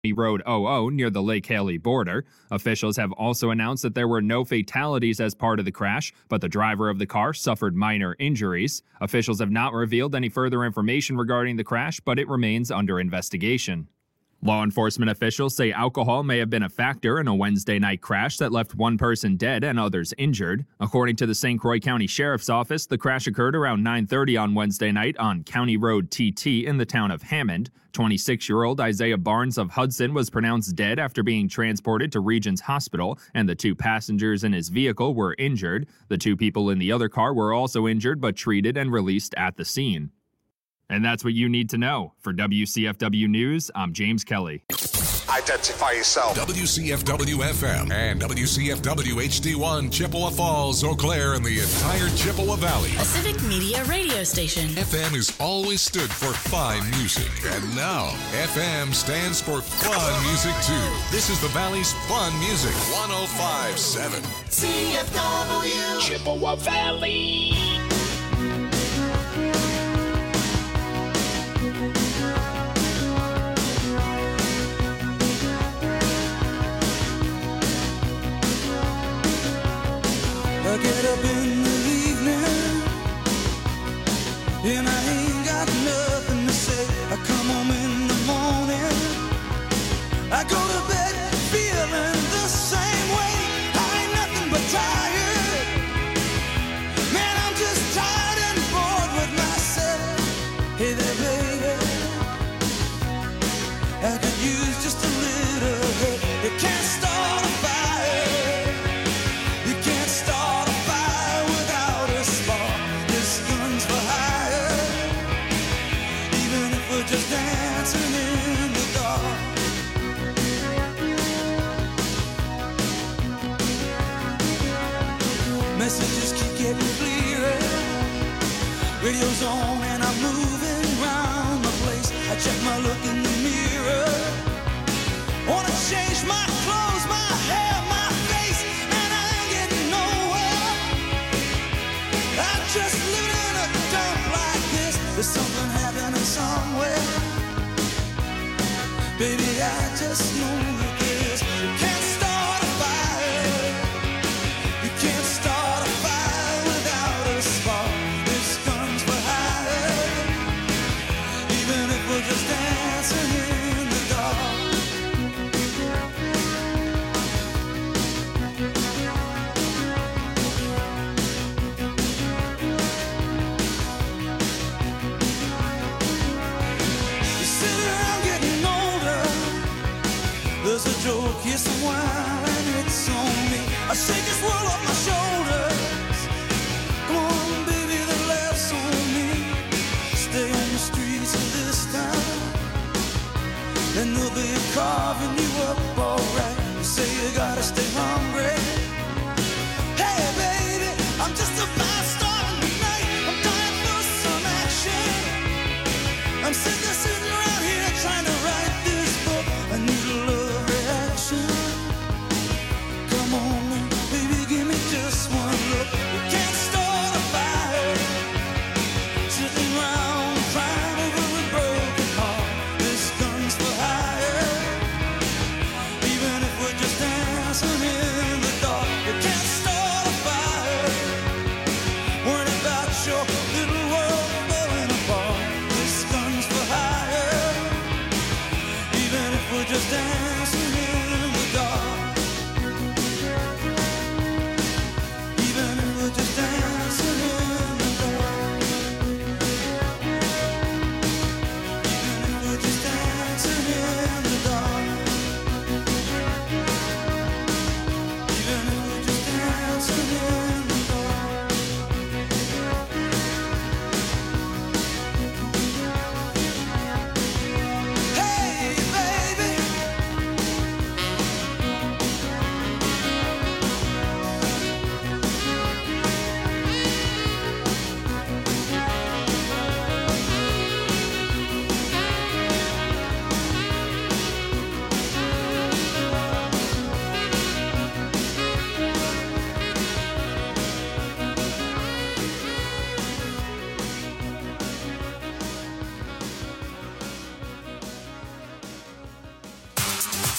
Road 00 near the Lake Haley border. Officials have also announced that there were no fatalities as part of the crash, but the driver of the car suffered minor injuries. Officials have not revealed any further information regarding the crash, but it remains under investigation. Law enforcement officials say alcohol may have been a factor in a Wednesday night crash that left one person dead and others injured. According to the St. Croix County Sheriff's Office, the crash occurred around 9:30 on Wednesday night on County Road TT in the town of Hammond. 26-year-old Isaiah Barnes of Hudson was pronounced dead after being transported to Regions Hospital, and the two passengers in his vehicle were injured. The two people in the other car were also injured but treated and released at the scene. And that's what you need to know. For WCFW News, I'm James Kelly. Identify yourself. WCFW-FM and WCFW-HD1, Chippewa Falls, Eau Claire, and the entire Chippewa Valley. A civic media radio station. FM has always stood for fine music. And now, FM stands for fun music, too. This is the Valley's fun music. 105.7. CFW. Chippewa Valley. I get up in the evening and I ain't got nothing to say. I come home in the morning, I go to bed feeling the same way. I ain't nothing but tired. Man, I'm just tired and bored with myself. Hey there, baby, I could use just a little help. You can't start a fire. You can't start a fire without a spark. This gun's for hire. Even if we're just dancing in the dark. Messages keep getting clearer. Radio's on and I'm moving around the place. I check my look in the mirror. Wanna change my clothes, my hair, my face, and I ain't getting nowhere. I'm just living in a dump like this. There's something happening somewhere. Baby, I just know that this. You can't start a fire. You can't start a fire without a spark. This gun's for hire. Even if we're just dancing in the dark. You sit around getting older. There's a joke, here's some wine, and it's on me. I shake this world off my shoulders. Come on, baby, the laughs on me. Stay on the streets of this town, and they'll be carving you up alright. You say you gotta stay hungry. Hey, baby, I'm just about starting tonight. I'm dying for some action. I'm sitting around here trying to write this book. I need a love reaction. Come on, baby, give me just one look. We can't start a fire. Sitting around crying over a broken heart. This gun's for hire. Even if we're just dancing in the dark. We can't start a fire. Worrying about your little world falling apart. This gun's for hire.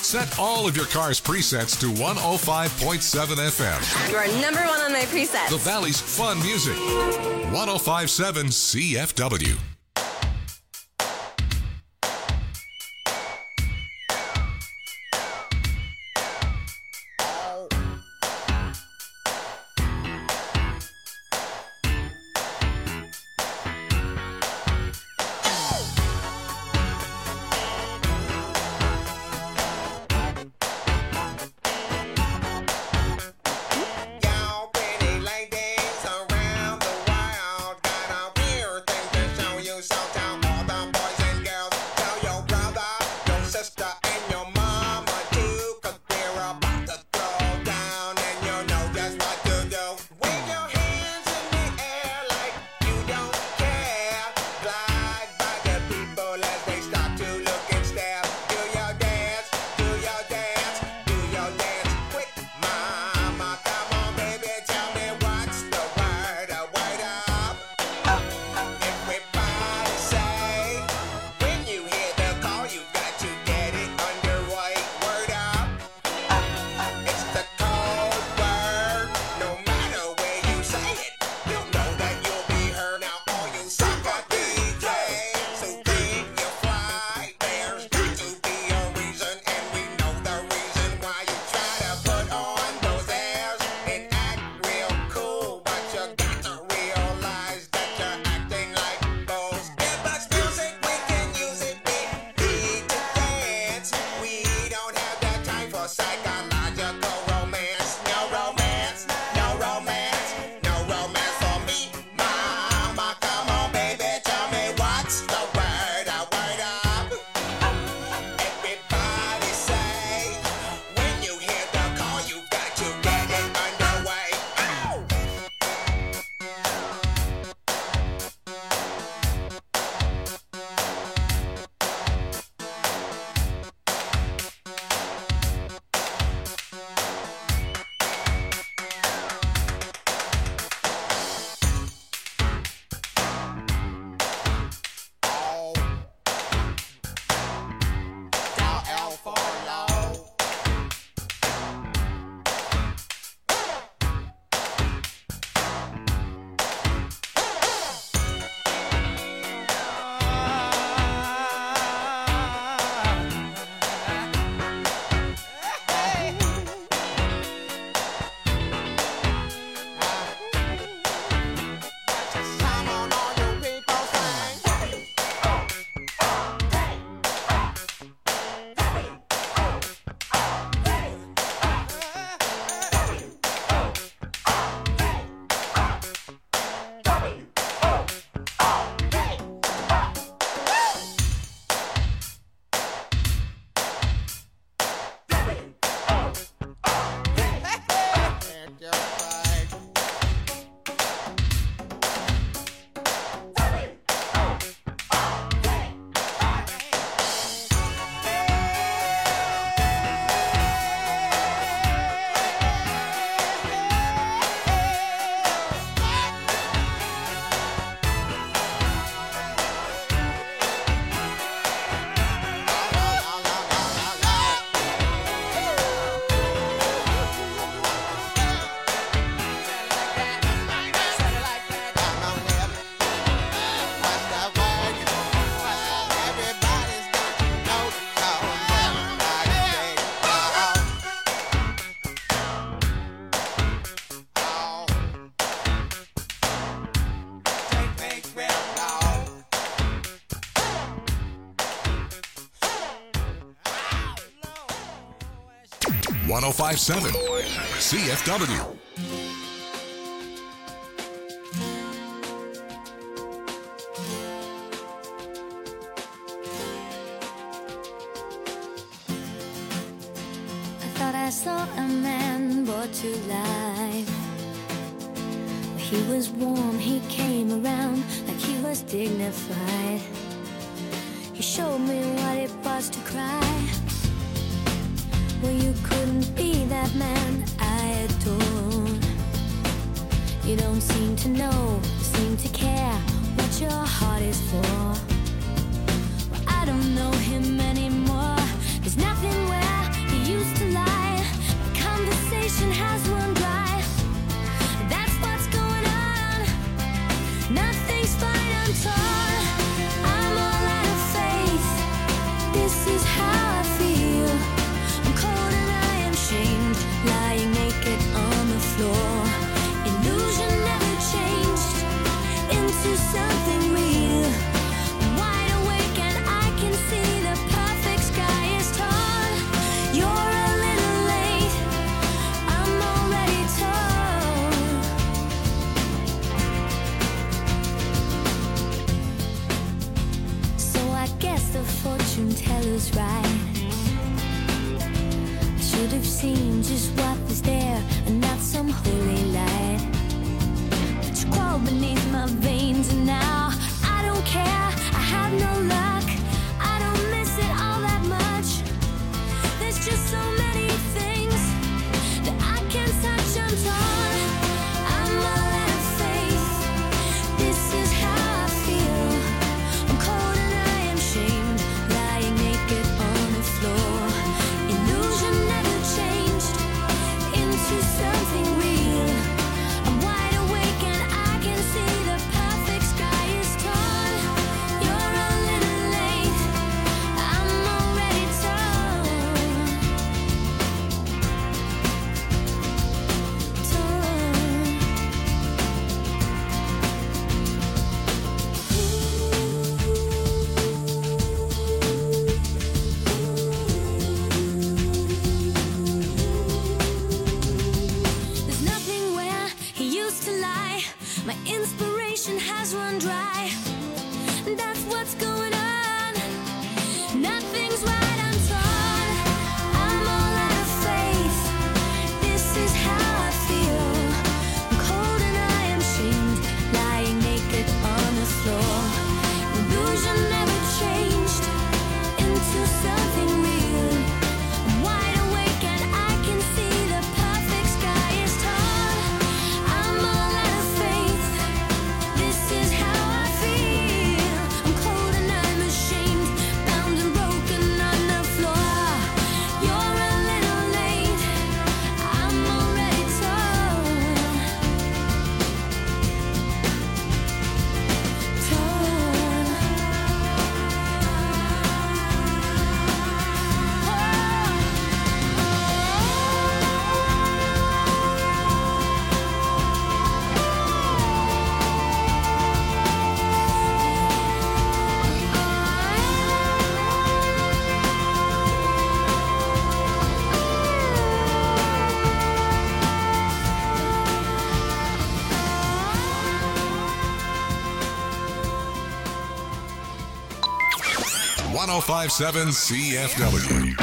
Set all of your car's presets to 105.7 FM. You are number one on my presets. The Valley's fun music. 105.7 CFW. .1057 CFW. I saw a man brought to life. He was warm, he came around like he was dignified. He showed me what it was to cry. Well, you couldn't be that man I adored. You don't seem to know, seem to care what your heart is for. Well, I don't know him anymore. There's nothing where have seen just what was there and not some holy light. But you crawled beneath my veins and now I don't care, I have no luck. I don't miss it all that much. There's just so many things that I can't touch. I'm torn, I'm all out of faith. This is how I feel. I'm cold and I am shamed, lying naked on the floor. Illusion never changed into something real. I'm wide awake and I can see the perfect sky is torn. You're a little late, I'm already torn. There's nothing where he used to lie. My inspiration has run dry. That's what's going on. Nothing's right, I'm torn. I'm all out of faith. This is how I feel. I'm cold and I am shamed, lying naked on the floor. Illusion never changed into something real. I'm wide awake and I can see the perfect sky is torn. I'm all out of faith. This is how I feel. I'm cold and I'm ashamed, bound and broken on the floor. You're a little late, I'm already torn. One 1057 CFW.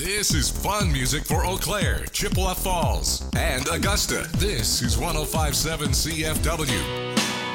This is fun music for Eau Claire, Chippewa Falls, and Augusta. This is 105.7 CFW.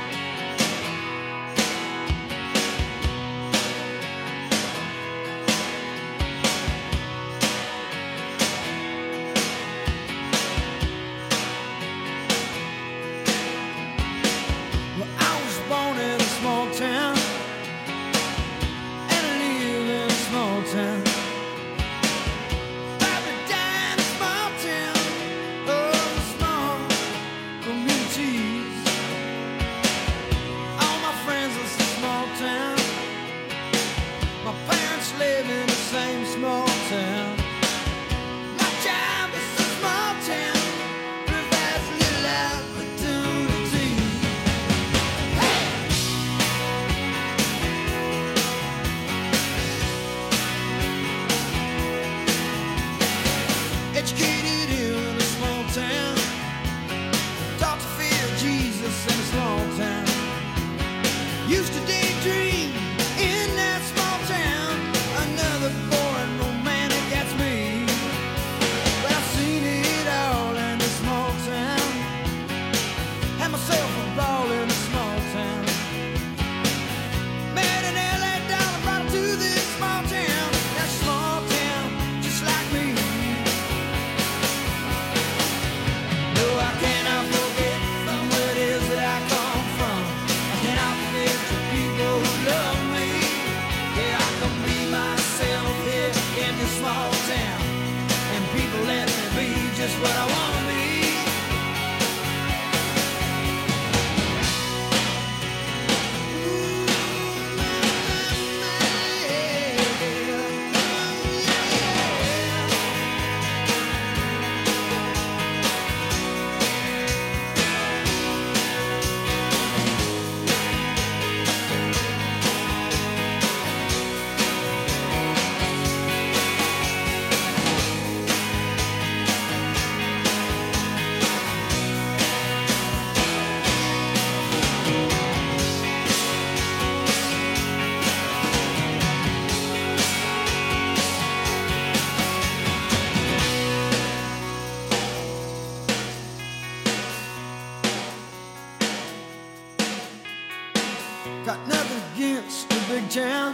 Got nothing against the big town.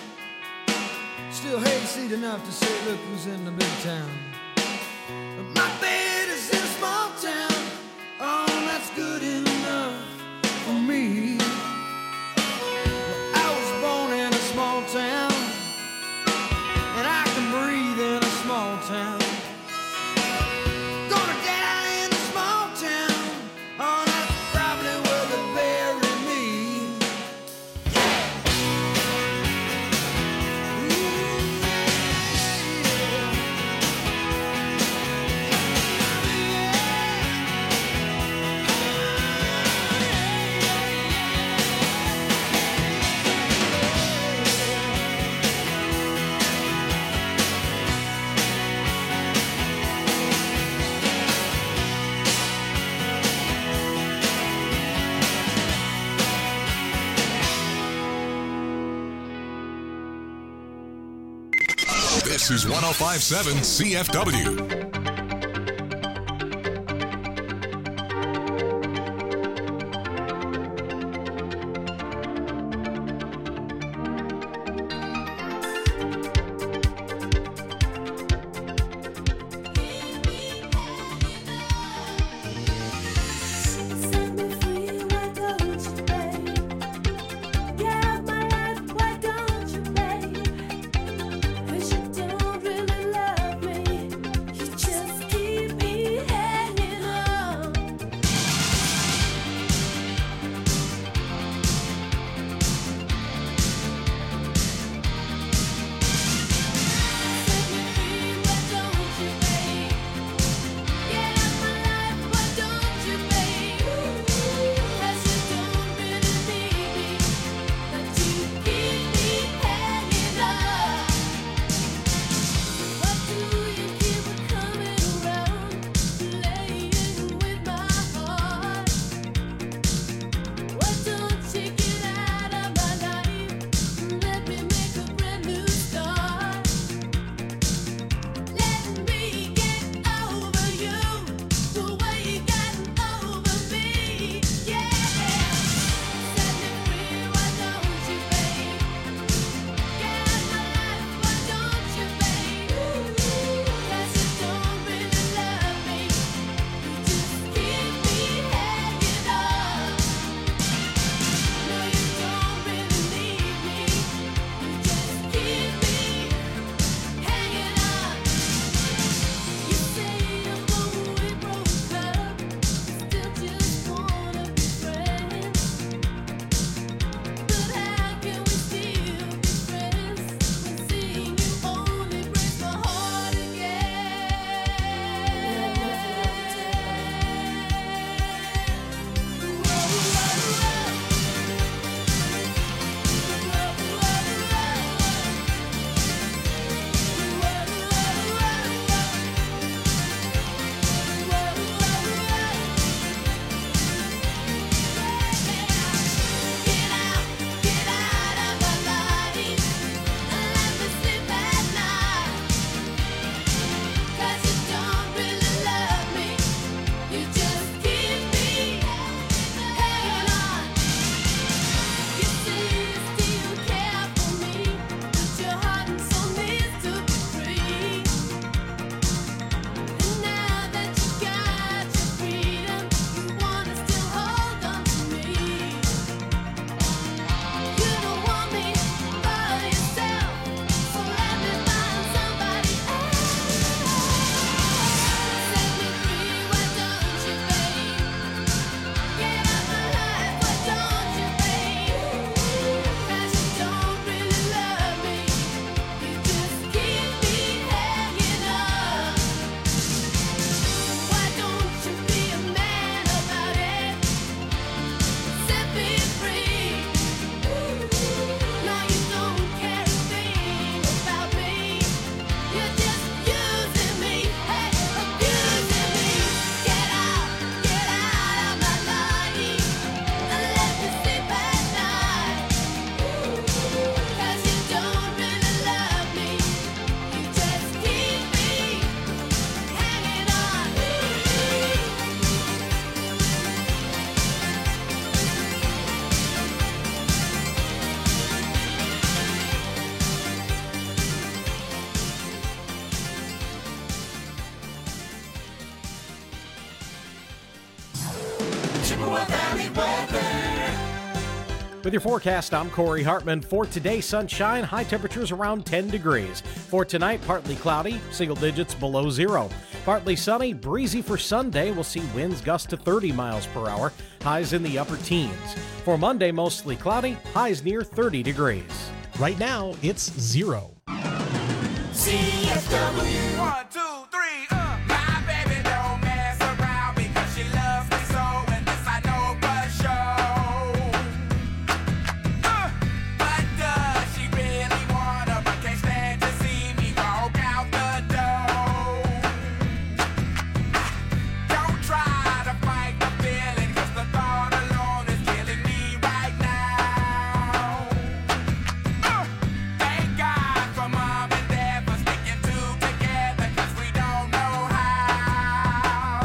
Still hate to see it enough to say, look who's in the big town. But my bed is in a small town. Oh, that's good enough for me. Well, I was born in a small town, and I can breathe in a small town. Gonna die in a small town. Oh, that's probably where they bury me. This is 105.7 CFW. Just With your forecast, I'm Corey Hartman. For today, sunshine, high temperatures around 10 degrees. For tonight, partly cloudy, single digits below zero. Partly sunny, breezy for Sunday. We'll see winds gust to 30 miles per hour, highs in the upper teens. For Monday, mostly cloudy, highs near 30 degrees. Right now, it's 0. CFW. 1, 2, 3, my baby don't mess around because she loves me so, and this I know for sure. But does she really wanna, but can't stand to see me walk out the door? Don't try to fight the feeling, 'cause the thought alone is killing me right now. Thank God for Mom and Dad for sticking together, 'cause we don't know how.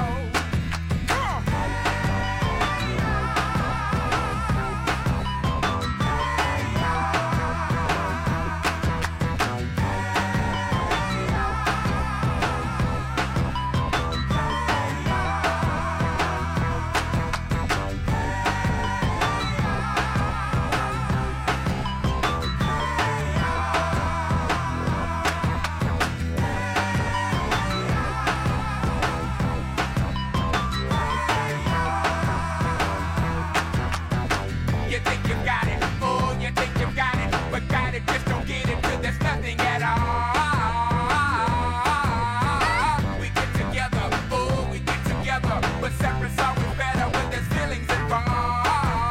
You think you got it, oh, you think you got it, but got it, just don't get it, 'cause there's nothing at all. We get together, oh, we get together, but separate's always better when there's feelings involved.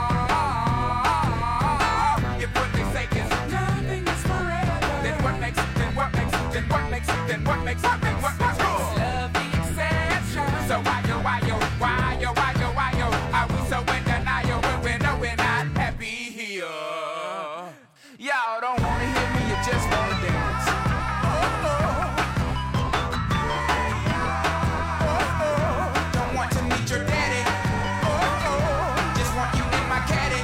If what they say is nothing is forever, then what makes it, then what makes it, then what makes it, then what makes it, then what makes it? Love the exception. So why yo, are we so in denial when we know we're not happy here? Y'all don't wanna hear me, you just wanna dance. Don't want to meet your daddy. Just want you in my caddy.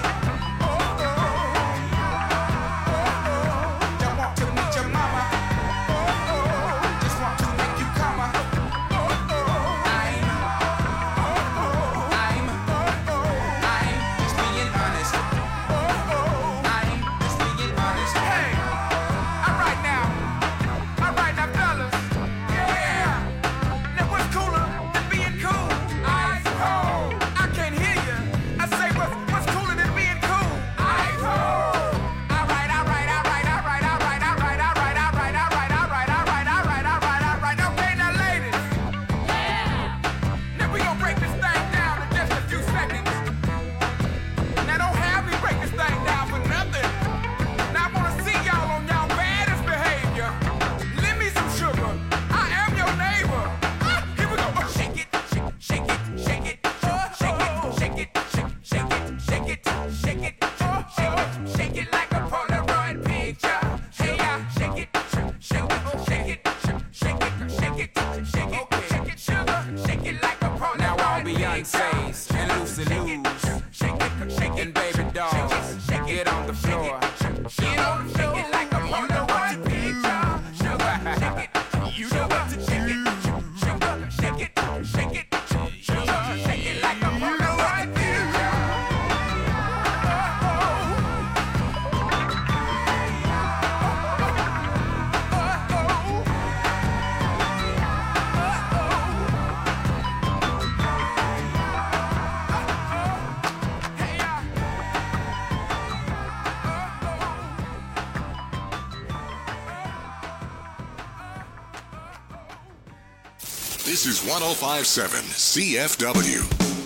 Don't want to meet your mama. Just want to make you come. I'm just being honest. I'm just being honest. Hey, all right now, fellas. Yeah. Now what's cooler than being cool? Ice cold. I can't hear you. I say what's cooler than being cool? Ice cold. All right. Okay, now ladies. Now we gonna break this thing down in just a few seconds. Now don't have me break this thing down for nothing. Now I wanna see y'all on y'all baddest behavior. Lend me some sugar. I am your neighbor. Here we go. Shake it, shake it, shake it, shake it, shake it, shake it, shake it, shake it, shake it like a Polaroid picture. Hey, shake it, shake it, shake it, shake it, shake it, shake it, sugar, shake it like a Polaroid picture. Now all Beyonce's and Lucy Lou's, shake it, baby dolls, get on the floor, get on the floor, shake it like a Polaroid picture. Sugar, shake it, you know what to shake it, sugar, shake it, shake it, sugar, shake it like a Polaroid picture. This is 105.7 CFW.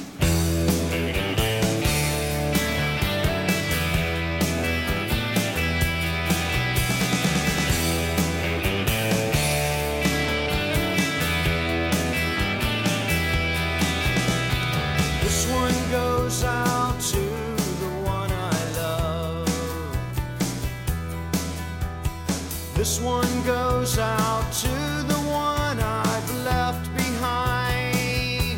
This one goes out to the one I love. This one goes out to the one I've left behind.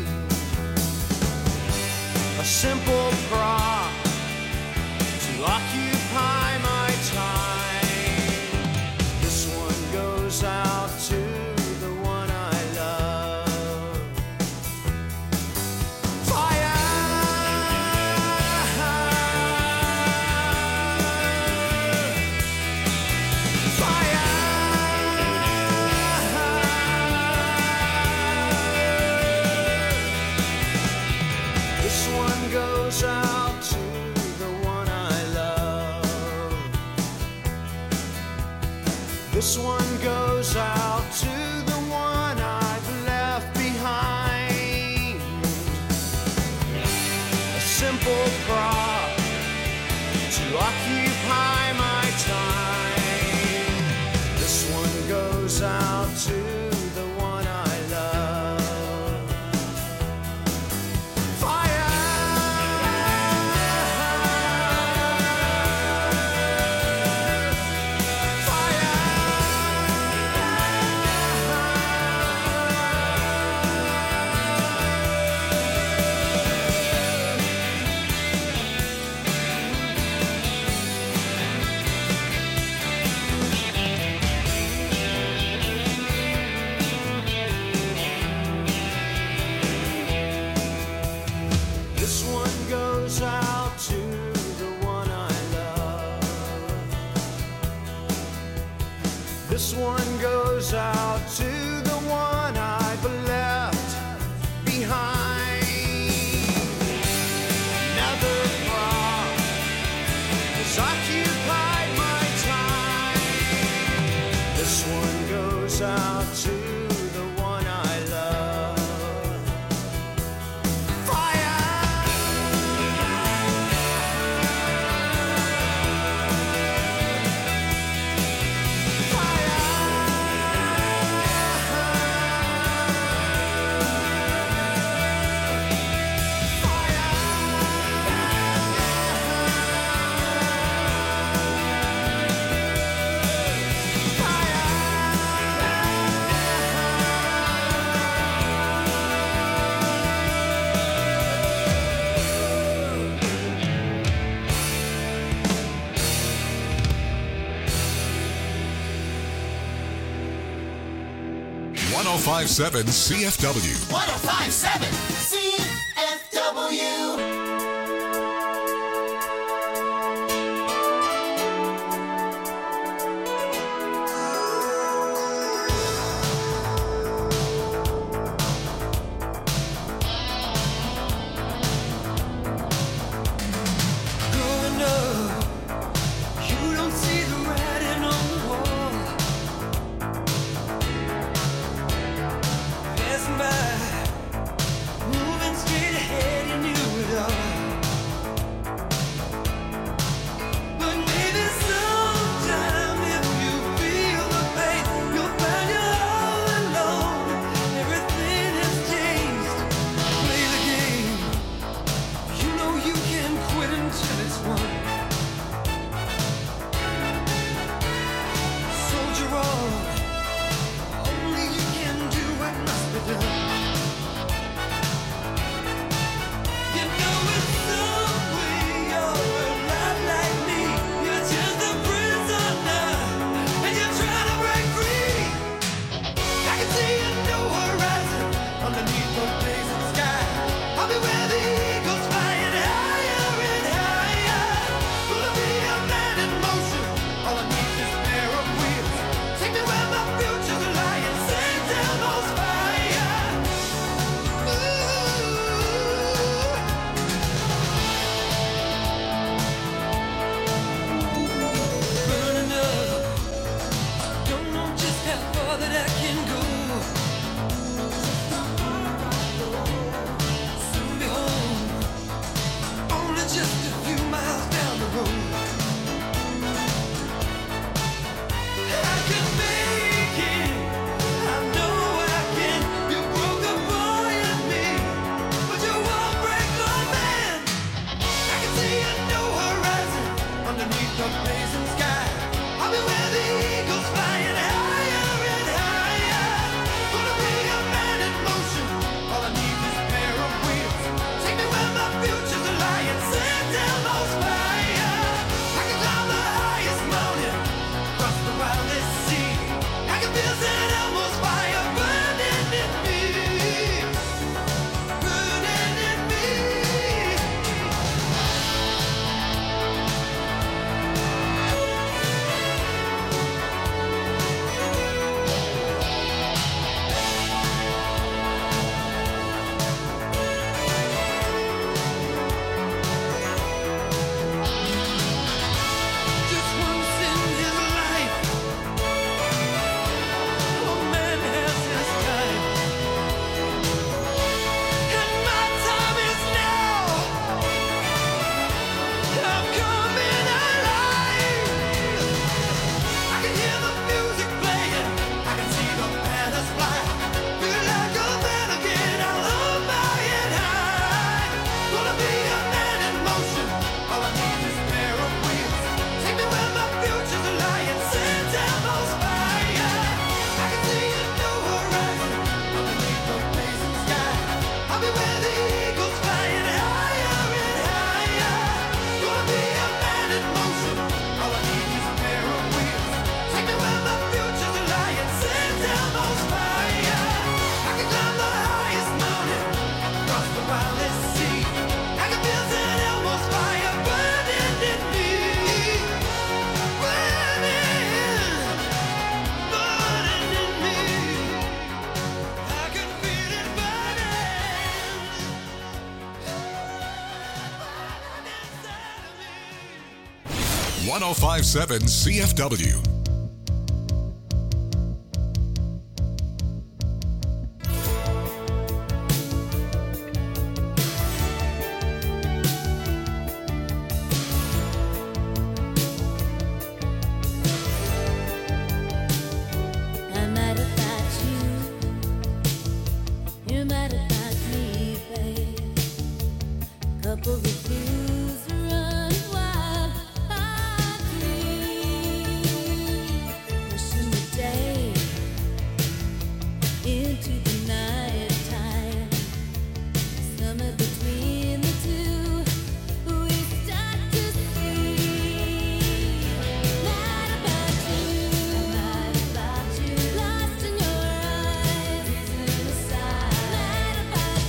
A simple prop to occupy my time. This one goes out to the one I love. Fire! This one goes out to the one I've left behind. A simple prop to occupy my time. This one goes out to the one I love. This one goes out to the one I love. This one goes out to the one I've left behind. Another prop has occupied my time. This one goes out to the one I love. .1057 CFW. 1057 CFW. Growing up, you don't see the writing on the wall. Passing by, 1057 CFW. I'm mad about you. You're mad about me, babe. Couple of blues run wild. I dream, wishing the day into the night time. Somewhere between the two, we start to see. Mad about you, lost in your eyes, mad about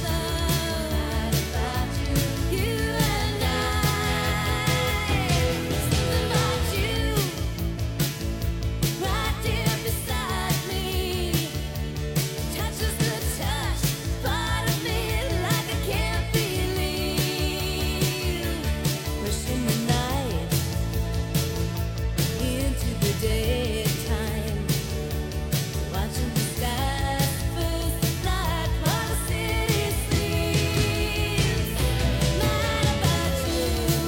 you, you and I. Something about you, right here beside me, touches the touch, part of me like I can't believe. Wishing the night into the daytime, watching the skies first light while the city sleeps. Mad about you,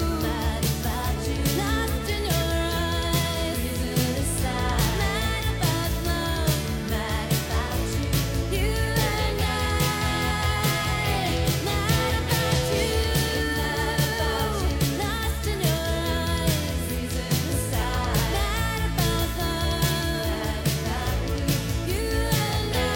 lost in your eyes, mad about love, mad about you, you and I. Mad about you, lost in your eyes, mad about love, you and I.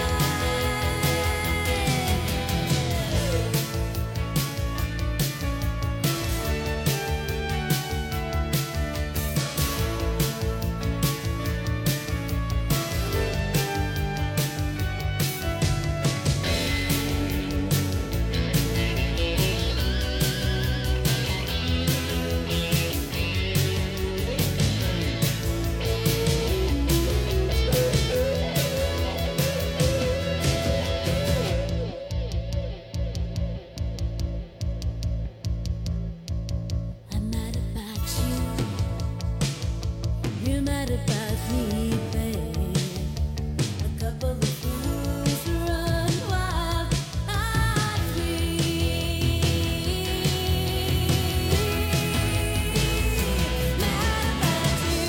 I'm mad about you. You're mad about me, babe. A couple of fools run wild. I dream. Mad about you,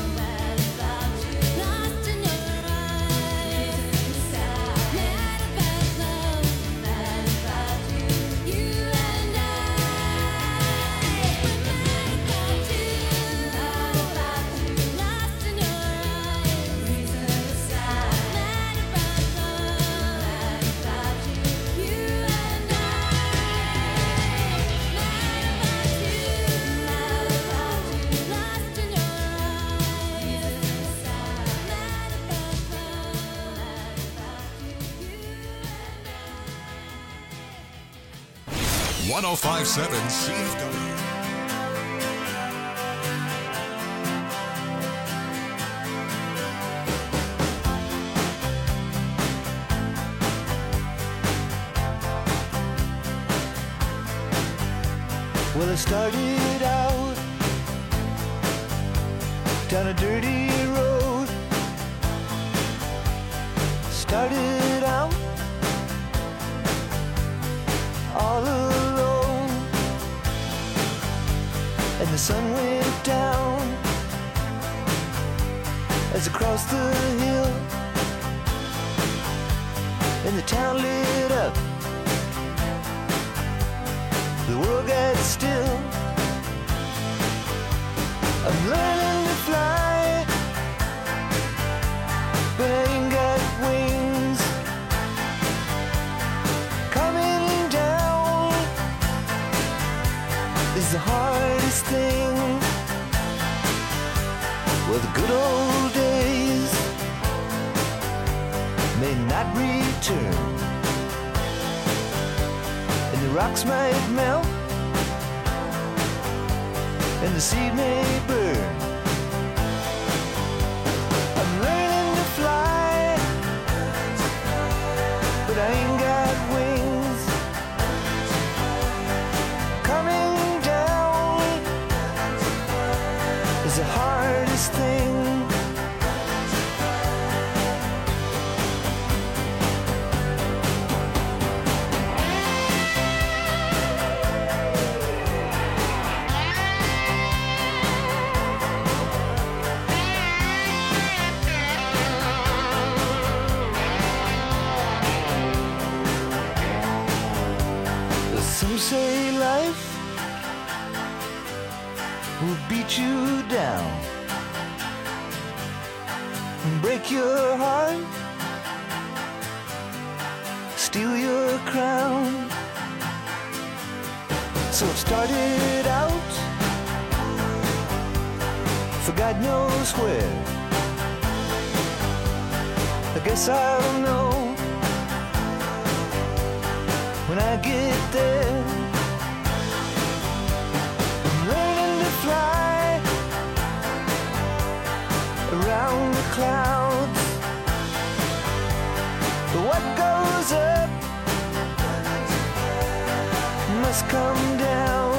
lost in your eyes. Mad about love, mad about you, you and I. We're mad about you, lost in your eyes. Mad about love, you and I. Mad about you, lost in your eyes. Mad about love, 1057 CFW. Well, I started out down a dirty road. Started out all alone, and the sun went down as I crossed the hill, and the town lit up. The world got still. I'm learning to fly, but I ain't got wings. Coming down is the hardest thing. Well, the good old days may not return, and the rocks might melt, and the seed may burn. I'm learning to fly, but I ain't got wings. Coming down is the beat you down, break your heart, steal your crown. So it started out for God knows where. I guess I'll know when I get there. I'm learning to fly around the clouds. But what goes up must come down.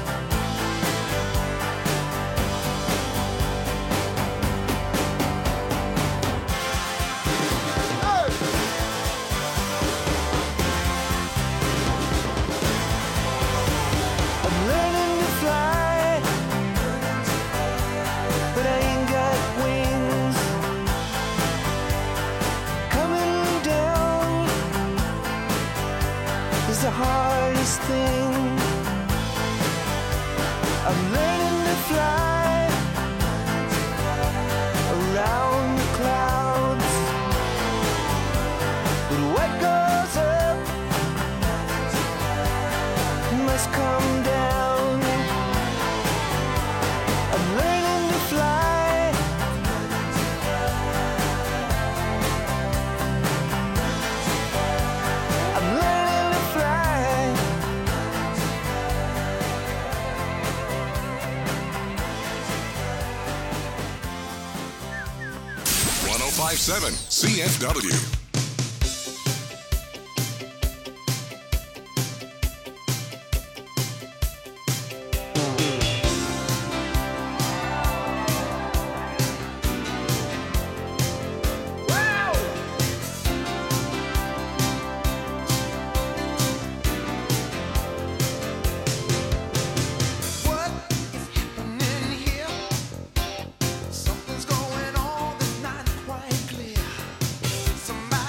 I'm learning to fly, but I ain't got wings. Coming down is the hardest thing. I'm learning to fly around the clouds, but what goes up must come down. I'm learning to fly. I'm learning to fly. 1057 CFW. Something's going on that's not quite clear. Somebody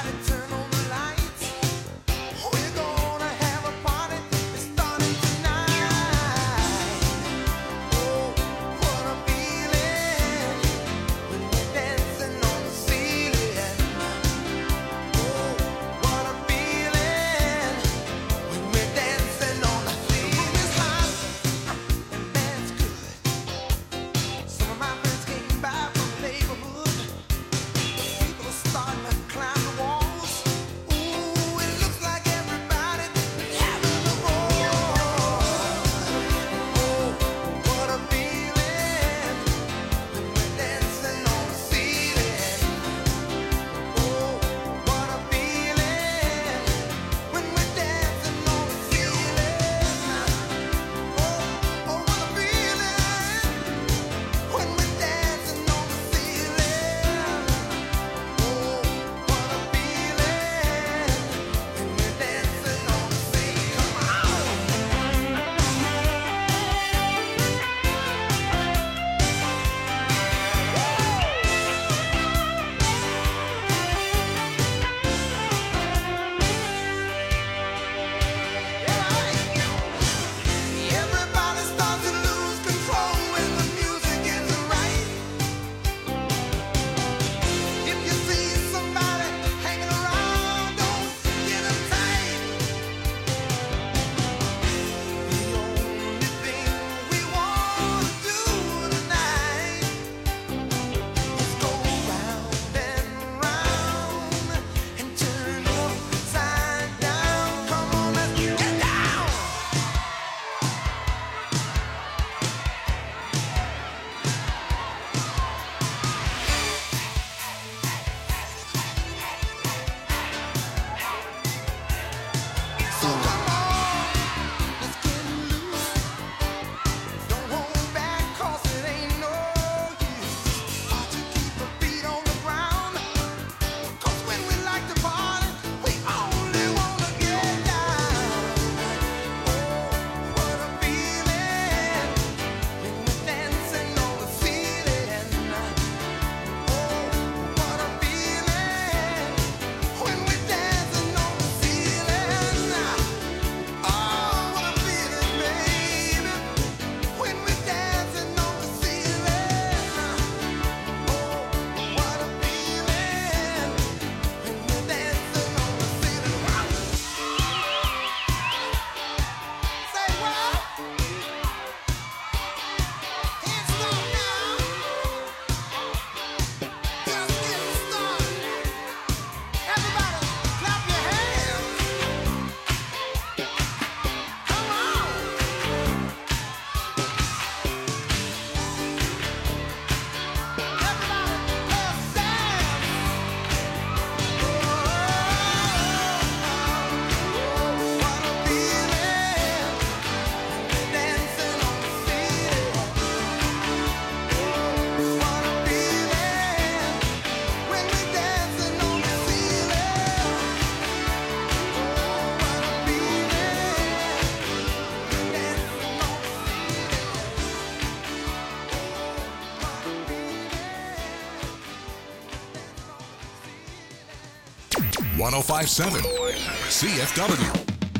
105.7 CFW.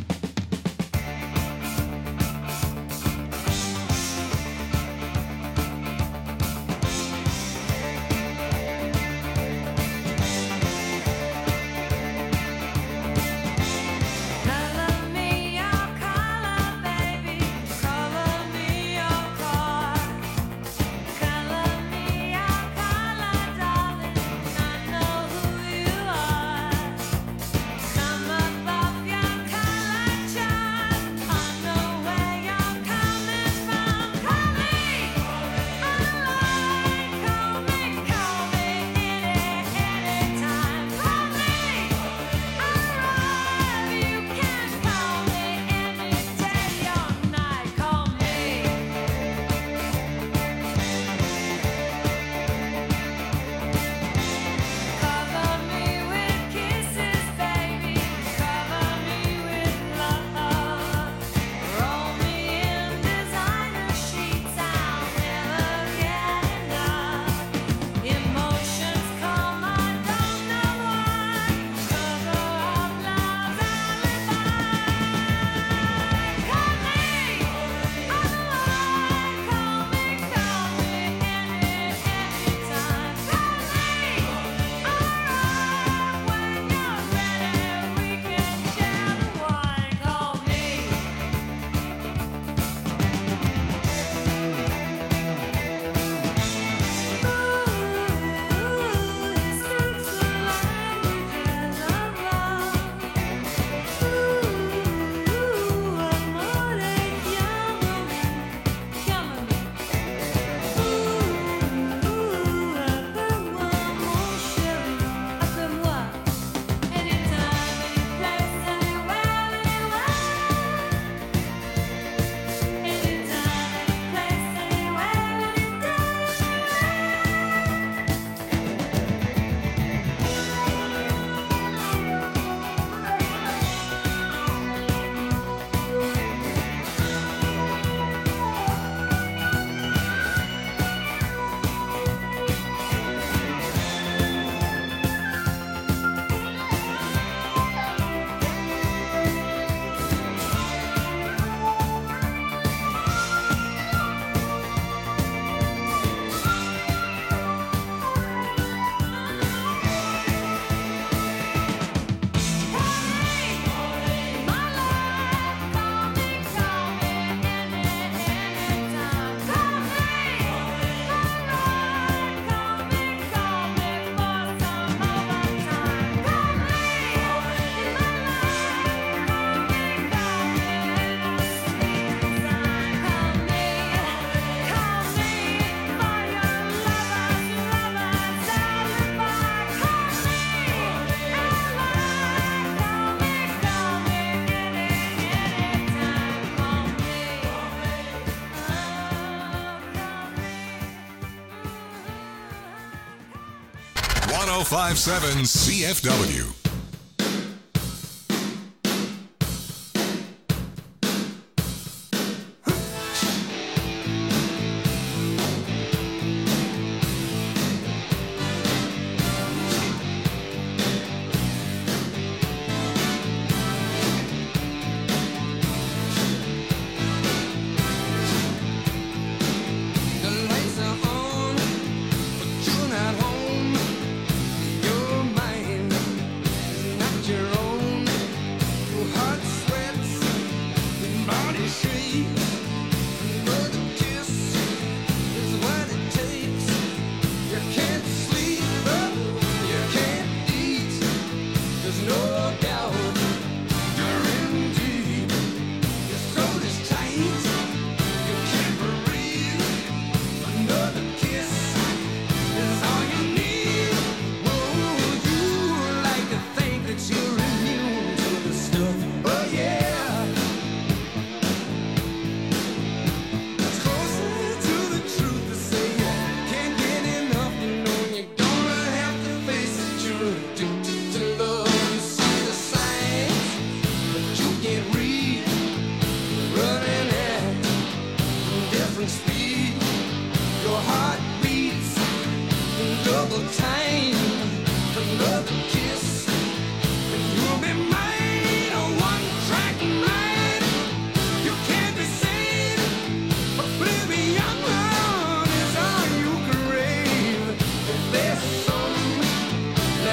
.5.7 CFW.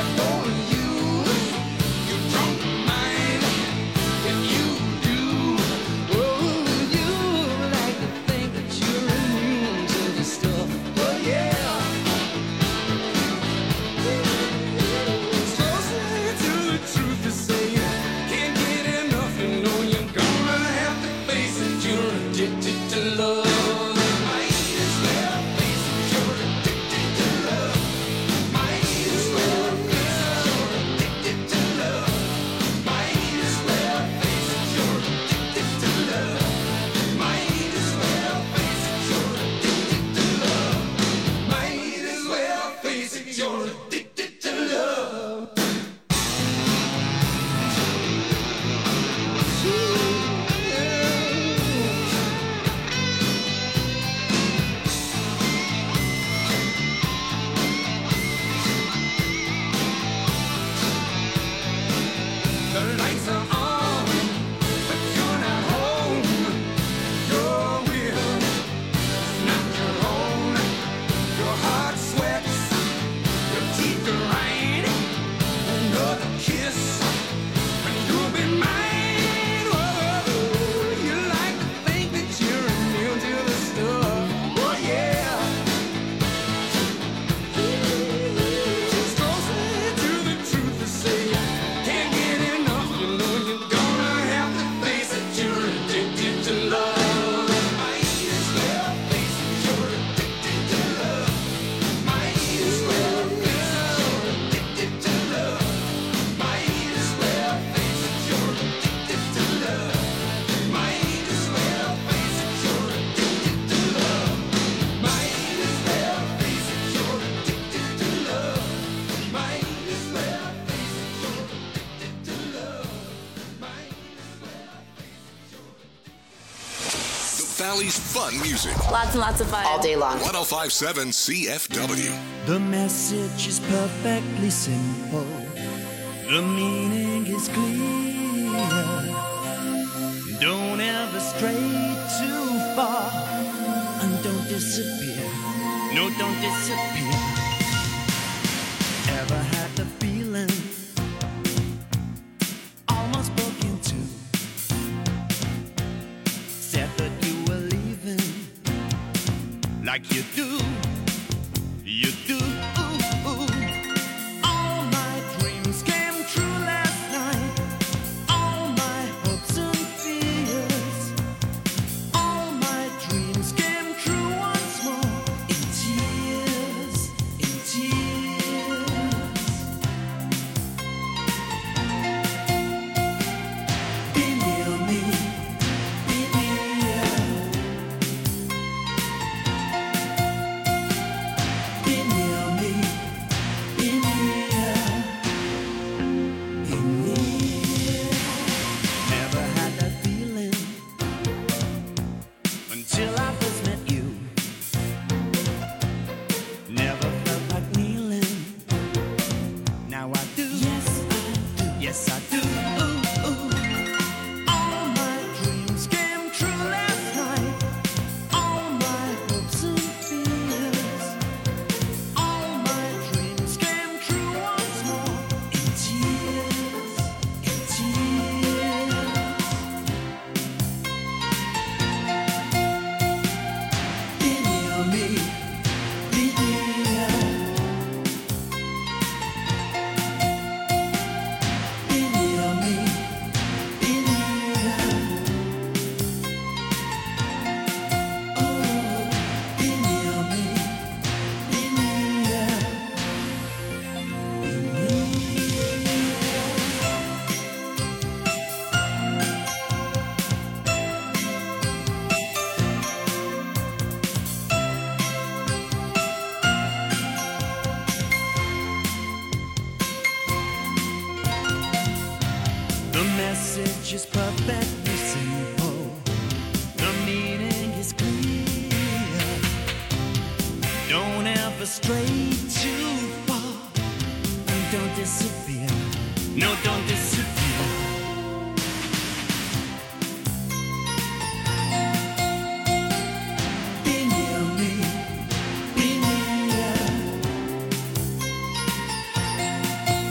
Valley's fun music. Lots and lots of fun. All day long. 105.7 CFW. The message is perfectly simple. The meaning is clear. Don't ever stray too far. And don't disappear. No, don't disappear. Ever had the feeling almost broke into? Said that you were leaving like you do. You do. All my dreams came true last night. All my hopes and fears. All my dreams came true once more. In tears, in tears. Be near me, be near. Be near me, be near. Be near. Never had that feeling until I first met you. Never felt like kneeling. Now I do. Yes, I do. Yes, I do. All my dreams came true last night. All my hopes and fears. All my dreams came true once more. In tears, in tears. Be near me, be near. Be near me, be near. Oh, be near me, be near. Be near. The message is perfectly simple. The meaning is clear. Don't ever stray too far. And don't disappear. No, don't disappear. Be near me. Be near.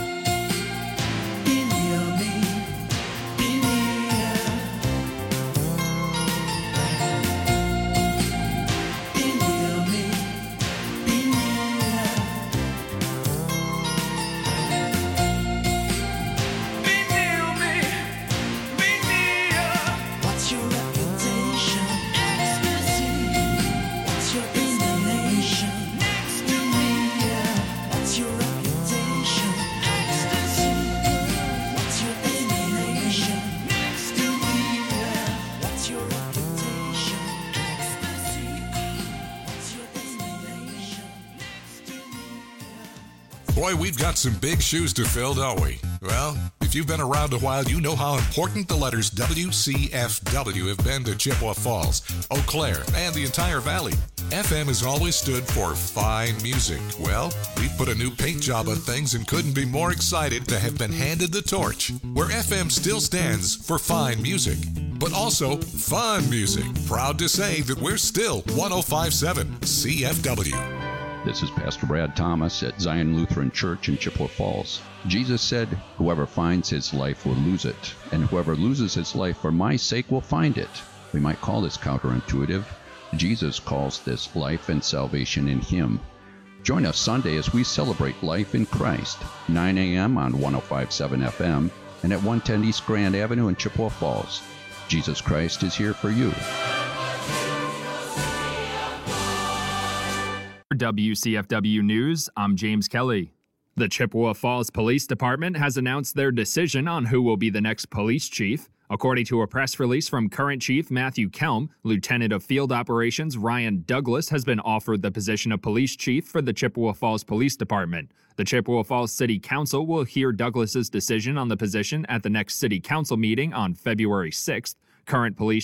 Boy, we've got some big shoes to fill, don't we? Well, if you've been around a while, you know how important the letters WCFW have been to Chippewa Falls, Eau Claire, and the entire valley. FM has always stood for fine music. Well, we've put a new paint job on things and couldn't be more excited to have been handed the torch, where FM still stands for fine music, but also fun music. Proud to say that we're still 105.7 CFW. This is Pastor Brad Thomas at Zion Lutheran Church in Chippewa Falls. Jesus said, "Whoever finds his life will lose it, and whoever loses his life for my sake will find it." We might call this counterintuitive. Jesus calls this life and salvation in him. Join us Sunday as we celebrate life in Christ, 9 a.m. on 105.7 FM and at 110 East Grand Avenue in Chippewa Falls. Jesus Christ is here for you. For WCFW News, I'm James Kelly. The Chippewa Falls Police Department has announced their decision on who will be the next police chief. According to a press release from current Chief Matthew Kelm, Lieutenant of Field Operations Ryan Douglas has been offered the position of police chief for the Chippewa Falls Police Department. The Chippewa Falls City Council will hear Douglas's decision on the position at the next City Council meeting on February 6th. Current police